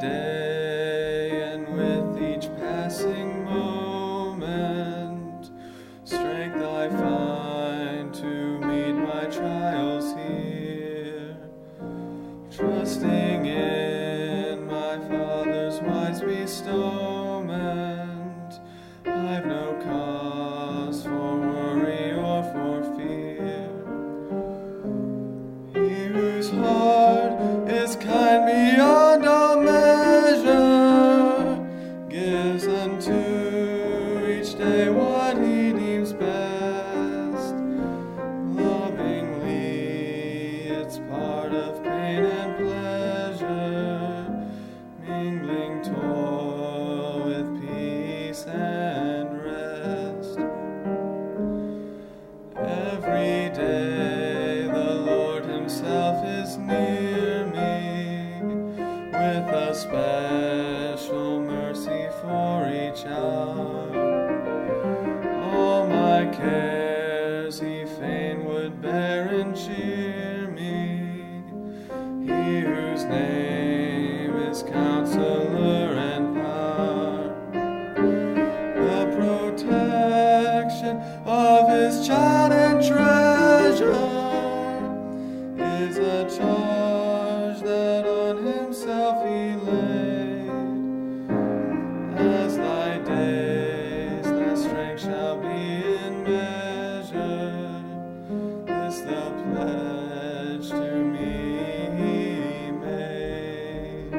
day, and with each passing moment, strength I find to meet my trials here, trusting in my Father's wise bestowment. I've no cause for worry or for fear. He whose heart is kind beyond all measure gives unto each day what he deems best. Lovingly, it's part of pain and pleasure, mingling toil with peace and rest. Every day the Lord himself is near me, with a special mercy for each hour. All my cares he fain would bear and cheer me, he whose name is Counselor and Power. The protection of his child and treasure is a charge that on himself he laid. As thy days, thy strength shall be in measure. This thou pledge to me made.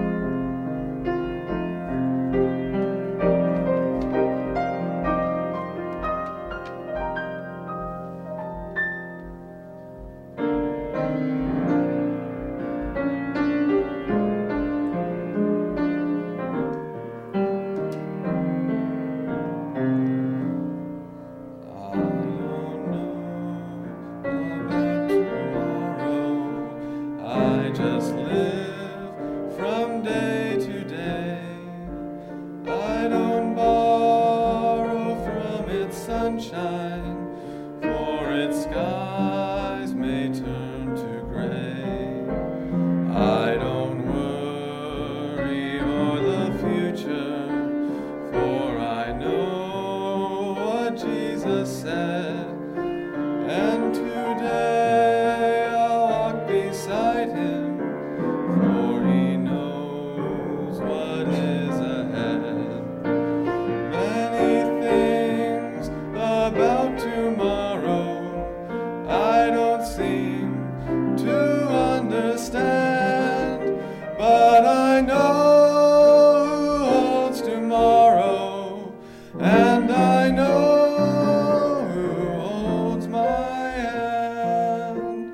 I just live from day to day. I don't borrow from its sunshine, for its skies may turn to gray. I don't worry o'er the future, for I know what Jesus said, and today I'll walk beside him, for he knows what is ahead. Many things about tomorrow I don't seem to understand, but I know who holds tomorrow, and I know who holds my hand.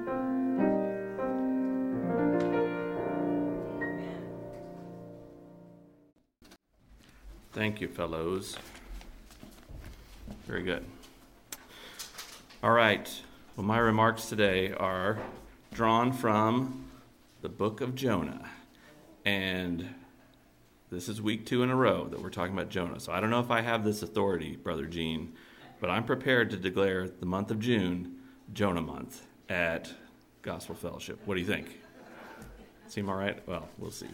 Thank you, fellows. Very good. All right. Well, my remarks today are drawn from the book of Jonah. And this is week 2 in a row that we're talking about Jonah. So I don't know if I have this authority, Brother Gene, but I'm prepared to declare the month of June Jonah month at Gospel Fellowship. What do you think? Seem all right? Well, we'll see.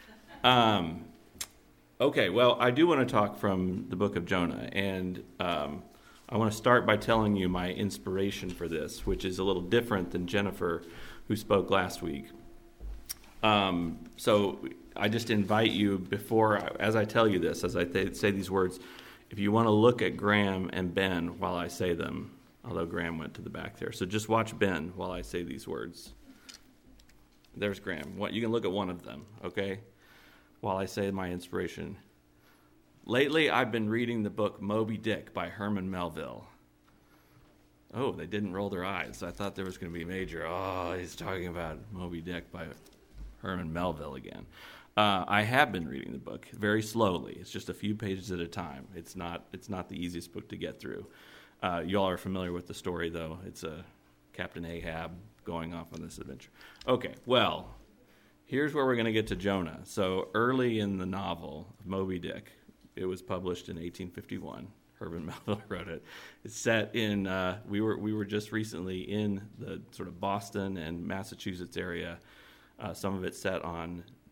Okay, well, I do want to talk from the book of Jonah, and I want to start by telling you my inspiration for this, which is a little different than Jennifer, who spoke last week. So I just invite you before, as I tell you this, as I say these words, if you want to look at Graham and Ben while I say them, although Graham went to the back there. So just watch Ben while I say these words. There's Graham. You can look at one of them, okay? While I say my inspiration. Lately, I've been reading the book Moby Dick by Herman Melville. Oh, they didn't roll their eyes. I thought there was going to be major. Oh, he's talking about Moby Dick by Herman Melville again. I have been reading the book very slowly. It's just a few pages at a time. It's not the easiest book to get through. You all are familiar with the story, though. It's Captain Ahab going off on this adventure. Okay, well, here's where we're going to get to Jonah. So early in the novel, Moby Dick, it was published in 1851. Herman Melville wrote it. It's set in, we were just recently in the sort of Boston and Massachusetts area. Some of it's set on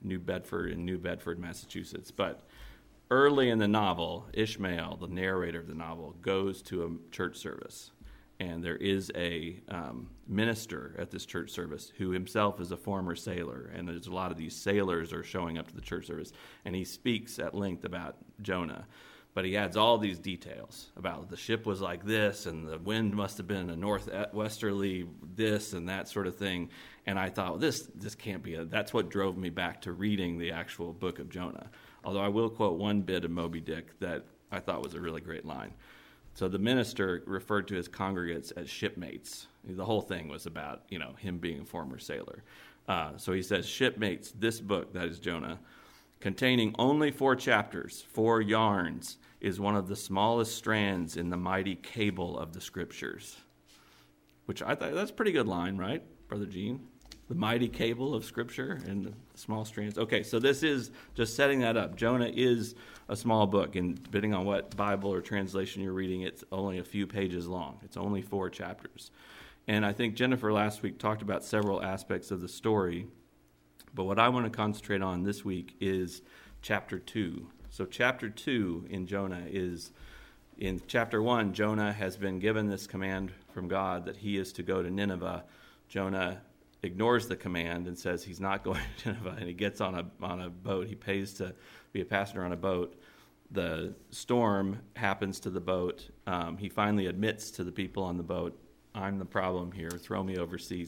New Bedford, Massachusetts. But early in the novel, Ishmael, the narrator of the novel, goes to a church service. And there is a minister at this church service who himself is a former sailor. And there's a lot of these sailors are showing up to the church service. And he speaks at length about Jonah. But he adds all these details about the ship was like this, and the wind must have been a northwesterly this and that sort of thing. And I thought, well, this can't be that's what drove me back to reading the actual book of Jonah. Although I will quote one bit of Moby Dick that I thought was a really great line. So the minister referred to his congregants as shipmates. The whole thing was about, him being a former sailor. So he says, shipmates, this book, that is Jonah, containing only 4 chapters, 4 yarns, is one of the smallest strands in the mighty cable of the Scriptures. Which I thought, that's a pretty good line, right, Brother Gene? The mighty cable of Scripture and the small strands. Okay, so this is just setting that up. Jonah is a small book, and depending on what Bible or translation you're reading, it's only a few pages long. It's only 4 chapters. And I think Jennifer last week talked about several aspects of the story, but what I want to concentrate on this week is chapter 2. So chapter 2 in Jonah is, in chapter 1, Jonah has been given this command from God that he is to go to Nineveh. Jonah ignores the command and says he's not going to Nineveh, and he gets on a boat. He pays to be a passenger on a boat. The storm happens to the boat. He finally admits to the people on the boat, I'm the problem here, throw me overseas.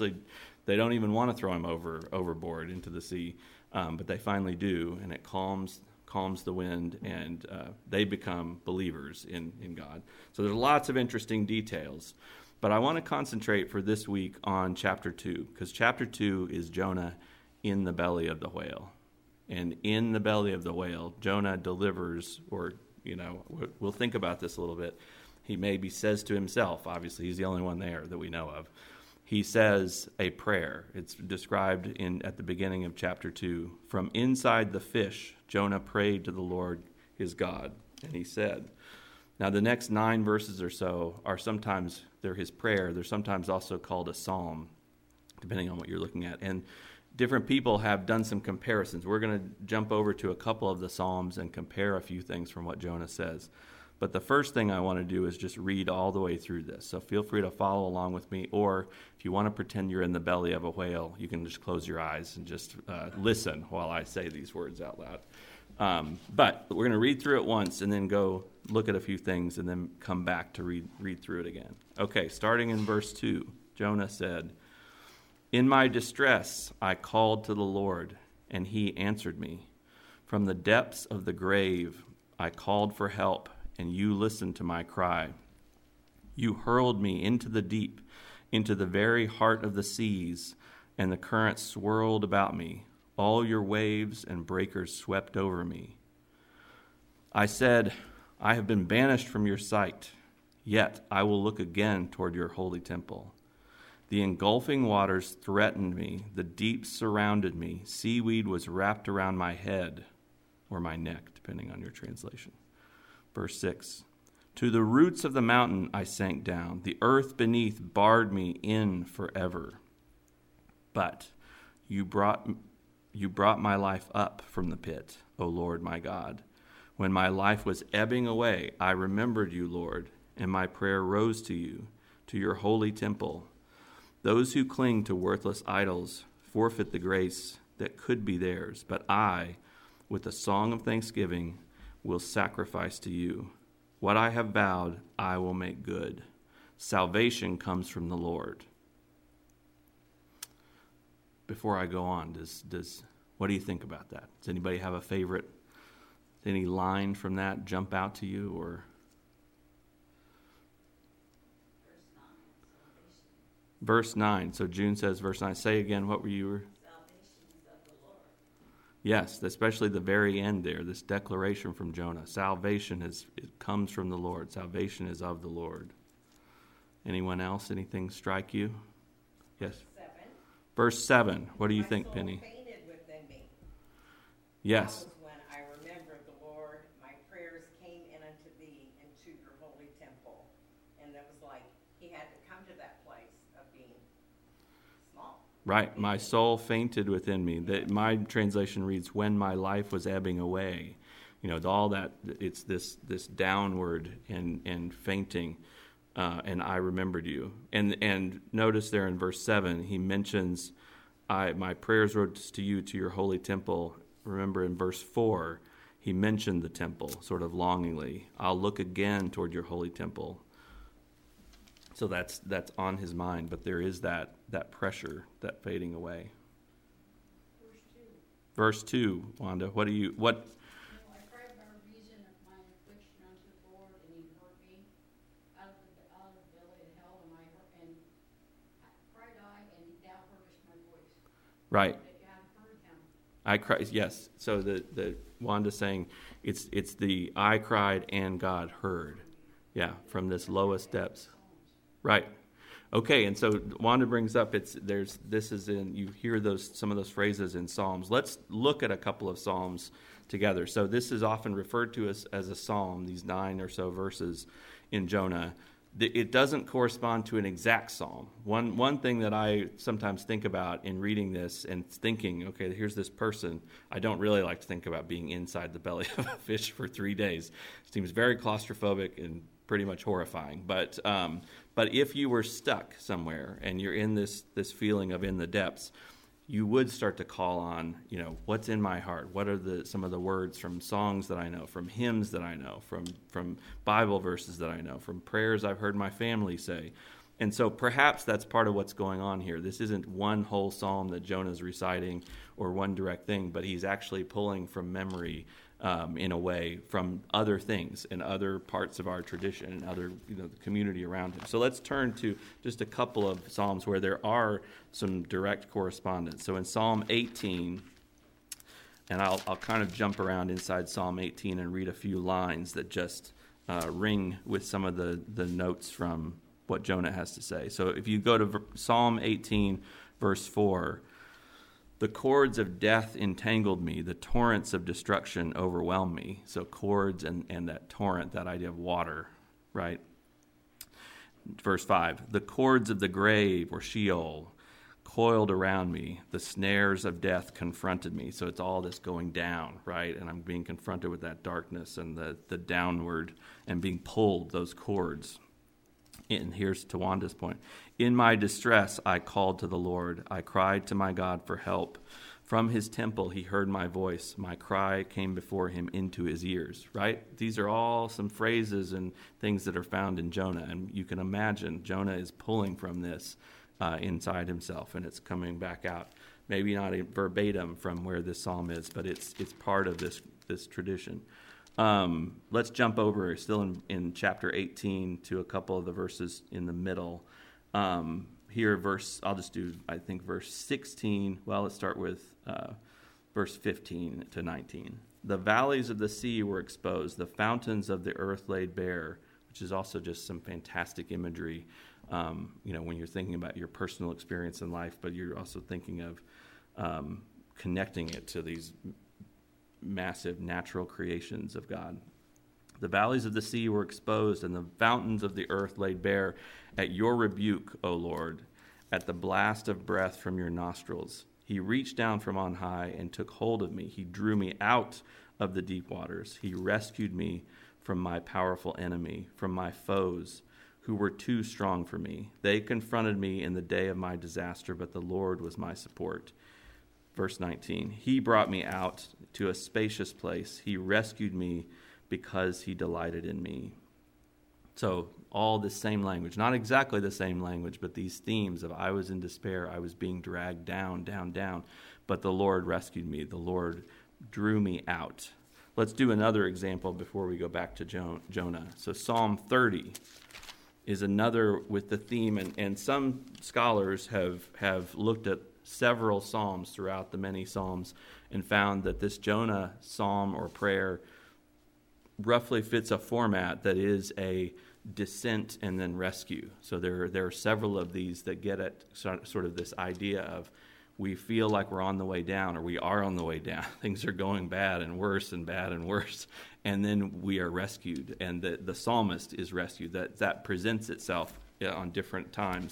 They don't even want to throw him overboard into the sea, but they finally do, and it calms the wind, and they become believers in God. So there's lots of interesting details. But I want to concentrate for this week on chapter 2, because chapter 2 is Jonah in the belly of the whale. And in the belly of the whale, Jonah delivers, or, we'll think about this a little bit. He maybe says to himself, obviously he's the only one there that we know of, he says a prayer. It's described at the beginning of chapter 2. From inside the fish, Jonah prayed to the Lord his God, and he said. Now, the next 9 verses or so are sometimes, they're his prayer. They're sometimes also called a psalm, depending on what you're looking at. And different people have done some comparisons. We're going to jump over to a couple of the psalms and compare a few things from what Jonah says. But the first thing I want to do is just read all the way through this. So feel free to follow along with me, or if you want to pretend you're in the belly of a whale, you can just close your eyes and just listen while I say these words out loud. But we're going to read through it once and then go look at a few things and then come back to read through it again. Okay, starting in verse 2, Jonah said, In my distress I called to the Lord, and he answered me. From the depths of the grave I called for help, and you listened to my cry. You hurled me into the deep, into the very heart of the seas, and the currents swirled about me. All your waves and breakers swept over me. I said, I have been banished from your sight, yet I will look again toward your holy temple. The engulfing waters threatened me, the deep surrounded me, seaweed was wrapped around my head, or my neck, depending on your translation. Verse 6, To the roots of the mountain I sank down, the earth beneath barred me in forever. But you brought my life up from the pit, O Lord my God. When my life was ebbing away, I remembered you, Lord, and my prayer rose to you, to your holy temple. Those who cling to worthless idols forfeit the grace that could be theirs, but I, with a song of thanksgiving, will sacrifice to you. What I have vowed, I will make good. Salvation comes from the Lord. Before I go on, what do you think about that? Does anybody have a favorite? Any line from that jump out to you, or? Verse 9. So June says verse 9. Say again, what were you? Salvation is of the Lord. Yes, especially the very end there, this declaration from Jonah. Salvation it comes from the Lord. Salvation is of the Lord. Anyone else? Anything strike you? Yes. 7. Verse 7. What do you think, My soul Penny? fainted within me. Yes. That was when I remembered the Lord. My prayers came in unto thee into your holy temple. And that was like he had to come to that place of being small. Right, my soul fainted within me. My translation reads, when my life was ebbing away. All that, it's this downward and fainting, and I remembered you. And notice there in verse 7, he mentions, my prayers rose to you, to your holy temple. Remember in verse 4, he mentioned the temple, sort of longingly. I'll look again toward your holy temple. So that's on his mind, but there is that pressure, that fading away. Verse 2, Wanda, what? I cried by reason of my affliction unto the Lord, and he heard me out of the belly of hell, and cried I, and thou heardest my voice. Right. That God heard him. I cried, yes. So the Wanda saying it's the I cried and God heard. Yeah, from this lowest depths. Right. Okay, and so Wanda brings up you hear some of those phrases in Psalms. Let's look at a couple of Psalms together. So this is often referred to as a psalm, these 9 or so verses in Jonah. It doesn't correspond to an exact psalm. One thing that I sometimes think about in reading this and thinking, okay, here's this person. I don't really like to think about being inside the belly of a fish for 3 days. It seems very claustrophobic and pretty much horrifying. But if you were stuck somewhere and you're in this feeling of in the depths, you would start to call on, what's in my heart? What are some of the words from songs that I know, from hymns that I know, from Bible verses that I know, from prayers I've heard my family say? And so perhaps that's part of what's going on here. This isn't one whole psalm that Jonah's reciting or one direct thing, but he's actually pulling from memory in a way from other things and other parts of our tradition and other the community around him. So let's turn to just a couple of Psalms where there are some direct correspondence. So in Psalm 18, and I'll kind of jump around inside Psalm 18 and read a few lines that just ring with some of the notes from what Jonah has to say. So if you go to Psalm 18, verse 4, the cords of death entangled me. The torrents of destruction overwhelmed me. So cords and that torrent, that idea of water, right? Verse 5, the cords of the grave or Sheol coiled around me. The snares of death confronted me. So it's all this going down, right? And I'm being confronted with that darkness and the downward and being pulled, those cords. And here's Tawanda's point. In my distress, I called to the Lord. I cried to my God for help. From his temple, he heard my voice. My cry came before him into his ears, right? These are all some phrases and things that are found in Jonah. And you can imagine Jonah is pulling from this inside himself, and it's coming back out. Maybe not verbatim from where this psalm is, but it's part of this tradition. Let's jump over, still in chapter 18, to a couple of the verses in the middle. Here, I'll just do, I think, verse 16. Well, let's start with verse 15 to 19. The valleys of the sea were exposed, the fountains of the earth laid bare, which is also just some fantastic imagery, when you're thinking about your personal experience in life, but you're also thinking of connecting it to these massive natural creations of God. The valleys of the sea were exposed, and the fountains of the earth laid bare at your rebuke, O Lord, at the blast of breath from your nostrils. He reached down from on high and took hold of me. He drew me out of the deep waters. He rescued me from my powerful enemy, from my foes who were too strong for me. They confronted me in the day of my disaster, but the Lord was my support. Verse 19, he brought me out to a spacious place. He rescued me because he delighted in me. So all the same language, not exactly the same language, but these themes of I was in despair, I was being dragged down, down, down, but the Lord rescued me. The Lord drew me out. Let's do another example before we go back to Jonah. So Psalm 30 is another with the theme, and some scholars have looked at several psalms throughout the many psalms and found that this Jonah psalm or prayer roughly fits a format that is a descent and then rescue. So there are several of these that get at sort of this idea of we feel like we're on the way down, or we are on the way down. Things are going bad and worse and bad and worse, and then we are rescued, and the psalmist is rescued. That presents itself on different times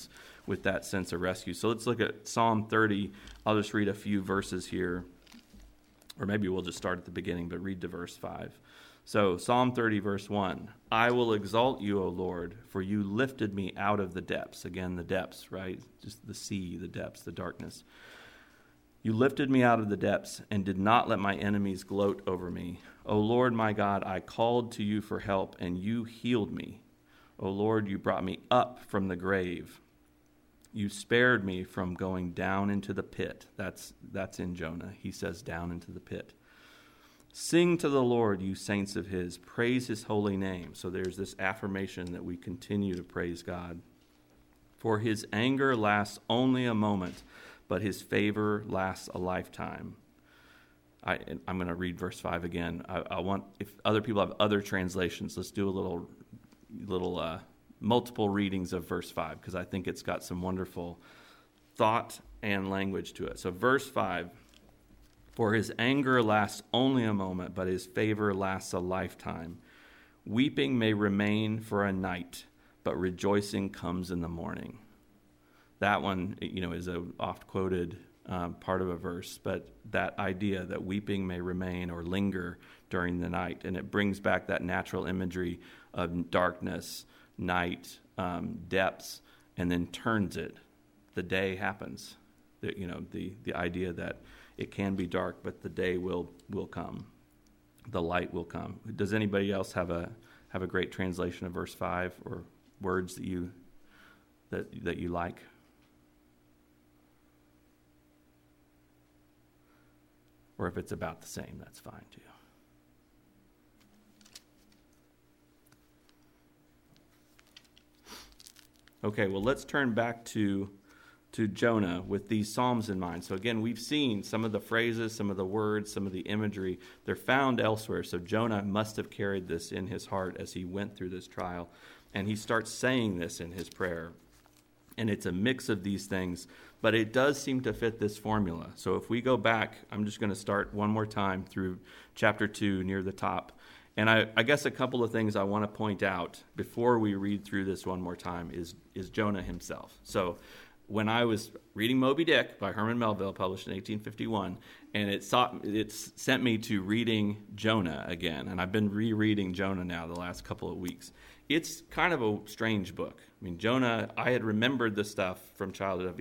with that sense of rescue. So let's look at Psalm 30. I'll just read a few verses here, or maybe we'll just start at the beginning, but read to verse 5. So Psalm 30, verse 1, I will exalt you, O Lord, for you lifted me out of the depths. Again, the depths, right? Just the sea, the depths, the darkness. You lifted me out of the depths and did not let my enemies gloat over me. O Lord, my God, I called to you for help, and you healed me. O Lord, you brought me up from the grave. You spared me from going down into the pit. That's in Jonah. He says down into the pit. Sing to the Lord, you saints of his. Praise his holy name. So there's this affirmation that we continue to praise God. For his anger lasts only a moment, but his favor lasts a lifetime. I'm going to read verse 5 again. I want, if other people have other translations, let's do a little multiple readings of verse 5, because I think it's got some wonderful thought and language to it. So verse 5, for his anger lasts only a moment, but his favor lasts a lifetime. Weeping may remain for a night, but rejoicing comes in the morning. That one, is a oft-quoted part of a verse, but that idea that weeping may remain or linger during the night, and it brings back that natural imagery of darkness, night, depths, and then turns it. The day happens. The idea that it can be dark, but the day will come. The light will come. Does anybody else have a great translation of verse 5 or words that you like? Or if it's about the same, that's fine too. Okay, well, let's turn back to Jonah with these Psalms in mind. So again, we've seen some of the phrases, some of the words, some of the imagery. They're found elsewhere. So Jonah must have carried this in his heart as he went through this trial. And he starts saying this in his prayer. And it's a mix of these things, but it does seem to fit this formula. So if we go back, I'm just going to start one more time through chapter 2 near the top. And I guess a couple of things I want to point out before we read through this one more time is Jonah himself. So when I was reading Moby Dick by Herman Melville, published in 1851, and it sent me to reading Jonah again. And I've been rereading Jonah now the last couple of weeks. It's kind of a strange book. I mean, Jonah, I had remembered the stuff from childhood.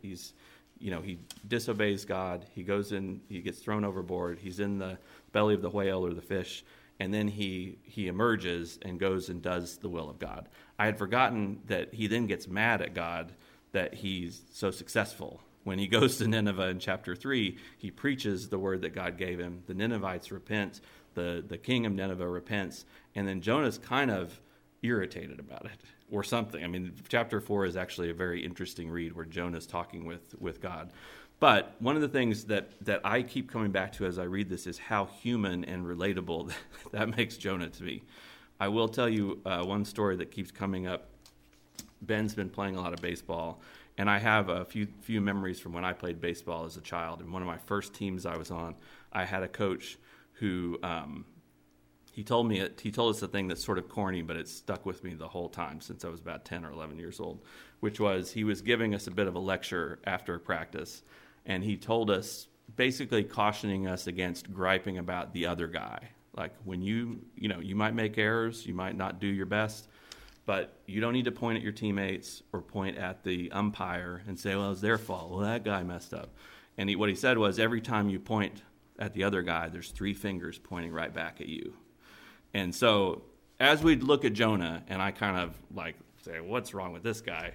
He disobeys God. He goes in, he gets thrown overboard. He's in the belly of the whale or the fish. And then he emerges and goes and does the will of God. I had forgotten that he then gets mad at God that he's so successful. When he goes to Nineveh in chapter 3, he preaches the word that God gave him. The Ninevites repent. The king of Nineveh repents. And then Jonah's kind of irritated about it or something. I mean, chapter 4 is actually a very interesting read where Jonah's talking with God. But one of the things that I keep coming back to as I read this is how human and relatable that makes Jonah to be. I will tell you one story that keeps coming up. Ben's been playing a lot of baseball, and I have a few memories from when I played baseball as a child. And one of my first teams I was on, I had a coach who he told us a thing that's sort of corny, but it's stuck with me the whole time since I was about 10 or 11 years old, which was he was giving us a bit of a lecture after practice, and he told us, basically cautioning us against griping about the other guy. Like when you might make errors, you might not do your best, but you don't need to point at your teammates or point at the umpire and say, well, it's their fault. Well, that guy messed up. And what he said was, every time you point at the other guy, there's 3 fingers pointing right back at you. And so as we look at Jonah, and I kind of like say, what's wrong with this guy?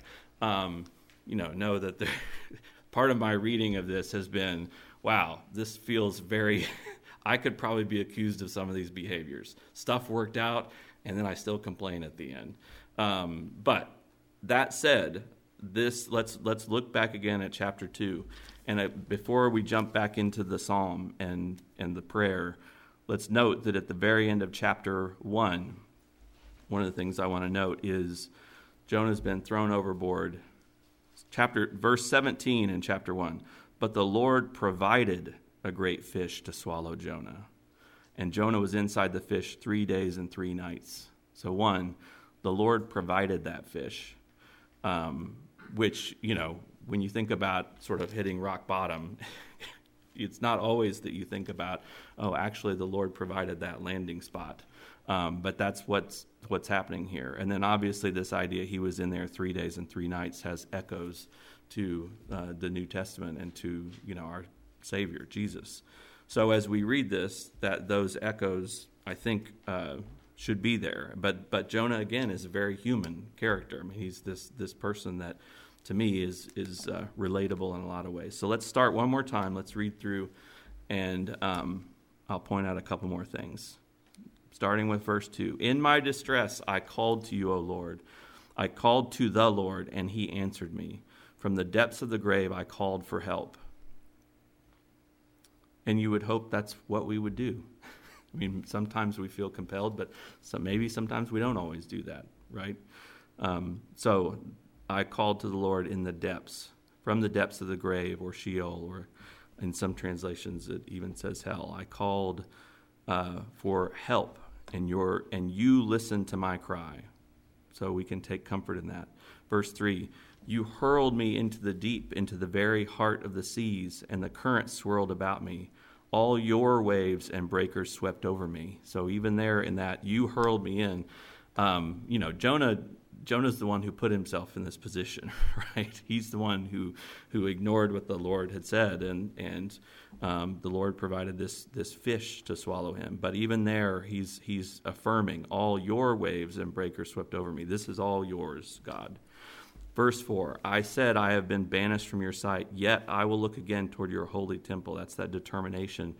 Know that part of my reading of this has been, wow, this feels very, I could probably be accused of some of these behaviors. Stuff worked out, and then I still complain at the end. But that said, let's look back again at chapter 2. And before we jump back into the psalm and the prayer, let's note that at the very end of chapter 1, one of the things I want to note is Jonah's been thrown overboard. Verse 17 in chapter 1, but the Lord provided a great fish to swallow Jonah. And Jonah was inside the fish 3 days and 3 nights. So 1, the Lord provided that fish. which, when you think about sort of hitting rock bottom, it's not always that you think about, oh, actually the Lord provided that landing spot. But that's what's happening here. And then obviously this idea he was in there 3 days and 3 nights has echoes to the New Testament and to, our Savior, Jesus. So as we read this, that those echoes, I think, should be there. But Jonah, again, is a very human character. I mean, he's this person that, to me, is relatable in a lot of ways. So let's start one more time. Let's read through, and I'll point out a couple more things. Starting with verse 2. In my distress, I called to you, O Lord. I called to the Lord, and he answered me. From the depths of the grave, I called for help. And you would hope that's what we would do. I mean, sometimes we feel compelled, but maybe sometimes we don't always do that, right? So I called to the Lord in the depths, from the depths of the grave, or Sheol, or in some translations it even says hell. I called for help, and you listened to my cry. So we can take comfort in that. Verse 3, you hurled me into the deep, into the very heart of the seas, and the current swirled about me. All your waves and breakers swept over me. So even there in that, you hurled me in. Jonah's the one who put himself in this position, right? He's the one who ignored what the Lord had said, and the Lord provided this fish to swallow him. But even there, he's affirming, all your waves and breakers swept over me. This is all yours, God. Verse 4, I said, I have been banished from your sight, yet I will look again toward your holy temple. That's that determination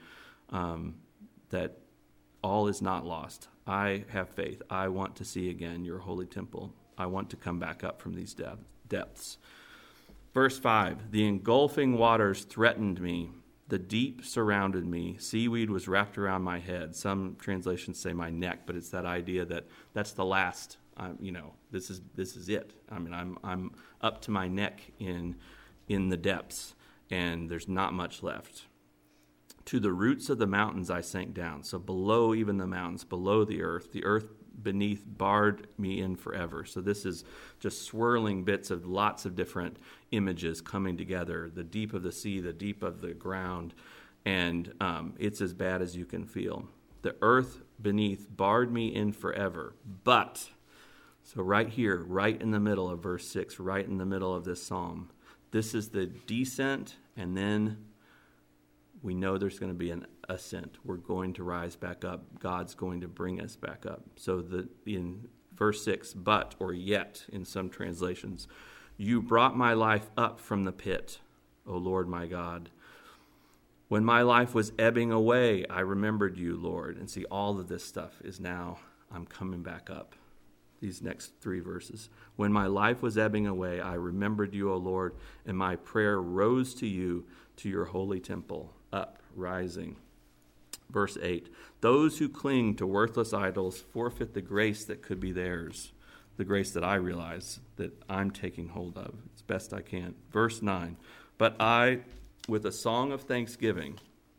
that all is not lost. I have faith. I want to see again your holy temple. I want to come back up from these depths. Verse 5, the engulfing waters threatened me. The deep surrounded me. Seaweed was wrapped around my head. Some translations say my neck, but it's that idea that that's the last. This is it. I mean, I'm up to my neck in the depths, and there's not much left. To the roots of the mountains I sank down. So below even the mountains, below the earth beneath barred me in forever. So this is just swirling bits of lots of different images coming together. The deep of the sea, the deep of the ground, and it's as bad as you can feel. The earth beneath barred me in forever, but... So right here, right in the middle of verse 6, right in the middle of this psalm, this is the descent, and then we know there's going to be an ascent. We're going to rise back up. God's going to bring us back up. So in verse 6, but or yet in some translations, you brought my life up from the pit, O Lord my God. When my life was ebbing away, I remembered you, Lord. And see, all of this stuff is now, I'm coming back up. These next 3 verses. When my life was ebbing away, I remembered you, O Lord, and my prayer rose to you, to your holy temple, up, rising. Verse 8, those who cling to worthless idols forfeit the grace that could be theirs, the grace that I realize that I'm taking hold of as best I can. Verse 9, but I, with a song of thanksgiving,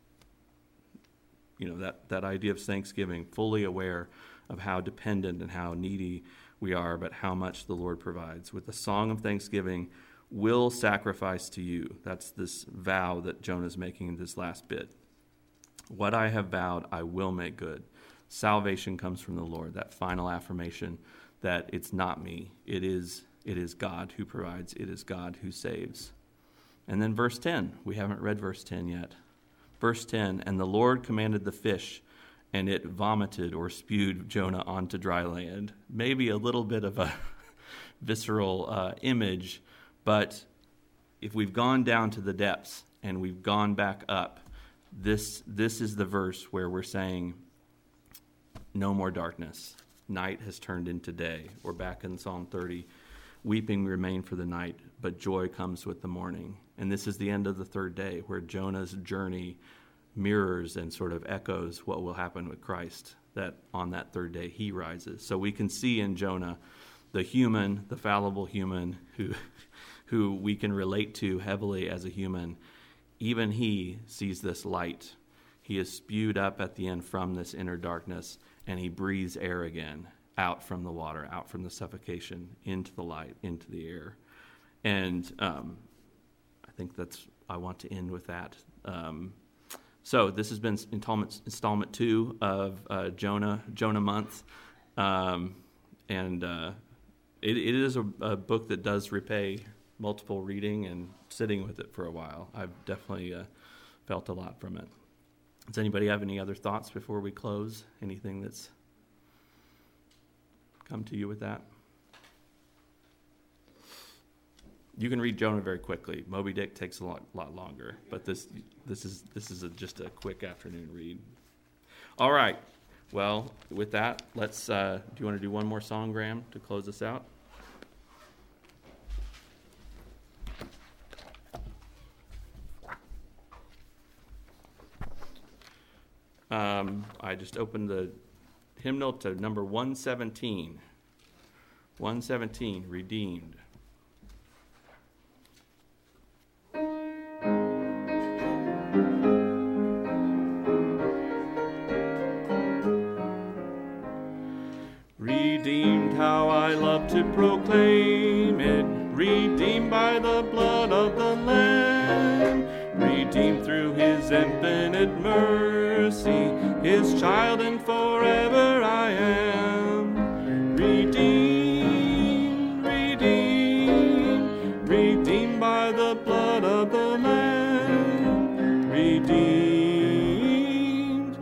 that idea of thanksgiving, fully aware of how dependent and how needy we are, but how much the Lord provides. With a song of thanksgiving, will sacrifice to you. That's this vow that Jonah's making in this last bit. What I have vowed, I will make good. Salvation comes from the Lord, that final affirmation that it's not me. It is God who provides. It is God who saves. And then verse 10. We haven't read verse 10 yet. Verse 10, and the Lord commanded the fish, and it vomited or spewed Jonah onto dry land. Maybe a little bit of a visceral image, but if we've gone down to the depths and we've gone back up, this is the verse where we're saying, no more darkness. Night has turned into day. Or back in Psalm 30, weeping remain for the night, but joy comes with the morning. And this is the end of the 3rd day, where Jonah's journey mirrors and sort of echoes what will happen with Christ, that on that 3rd day he rises. So we can see in Jonah the human, the fallible human who we can relate to heavily as a human. Even he sees this light. He is spewed up at the end from this inner darkness, and he breathes air again out from the water, out from the suffocation, into the light, into the air. And I think I want to end with that. So this has been installment 2 of Jonah month. It is a book that does repay multiple reading and sitting with it for a while. I've definitely felt a lot from it. Does anybody have any other thoughts before we close? Anything that's come to you with that? You can read Jonah very quickly. Moby Dick takes a lot longer, but this is just a quick afternoon read. All right. Well, with that, let's. Do you want to do one more song, Graham, to close us out? I just opened the hymnal to number 117. 117, Redeemed. Redeemed, how I love to proclaim it. Redeemed by the blood of the Lamb. Redeemed through his infinite mercy. His child and forever I am. Redeemed, redeemed. Redeemed by the blood of the Lamb. Redeemed,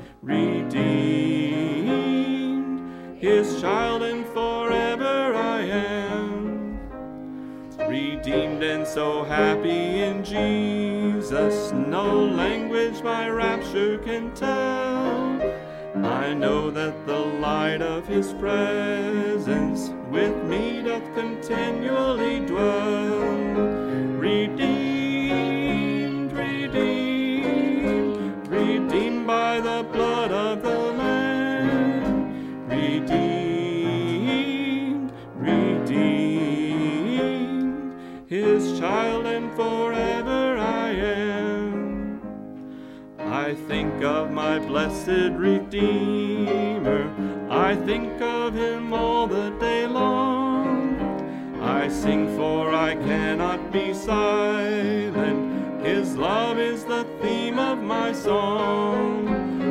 redeemed. His child and forever I am. Redeemed and so happy in Jesus, no language my rapture can tell. I know that the light of his presence with me doth continually dwell. Redeemed, redeemed, redeemed by the blood of the Lamb. Redeemed, redeemed, his child and forever I am. I think of my blessed Redeemer, I think of him all the day long. I sing for I cannot be silent, his love is the theme of my song.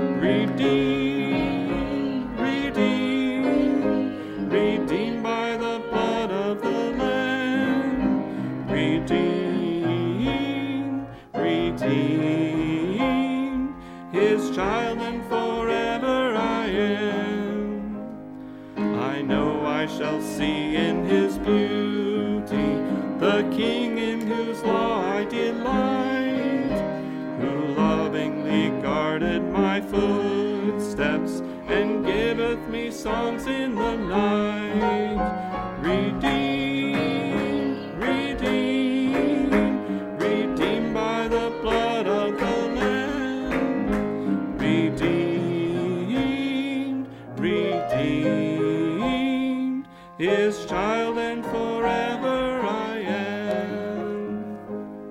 Redeemed, redeemed, redeemed by the blood of the Lamb. Redeemed, redeemed, his child and forever I am. I know I shall see in his beauty the King in whose law I delight, who lovingly guarded my footsteps and giveth me songs in the night. Redeemed, redeemed, redeemed by the blood of the Lamb. Redeemed, redeemed, his child and forever I am.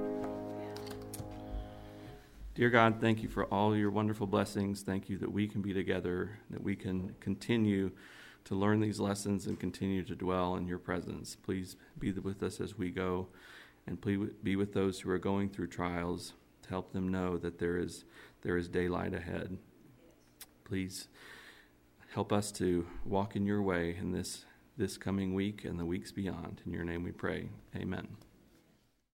Dear God, thank you for all your wonderful blessings. Thank you that we can be together, that we can continue to learn these lessons and continue to dwell in your presence. Please be with us as we go, and please be with those who are going through trials to help them know that there is daylight ahead. Please help us to walk in your way in this coming week and the weeks beyond. In your name we pray. Amen.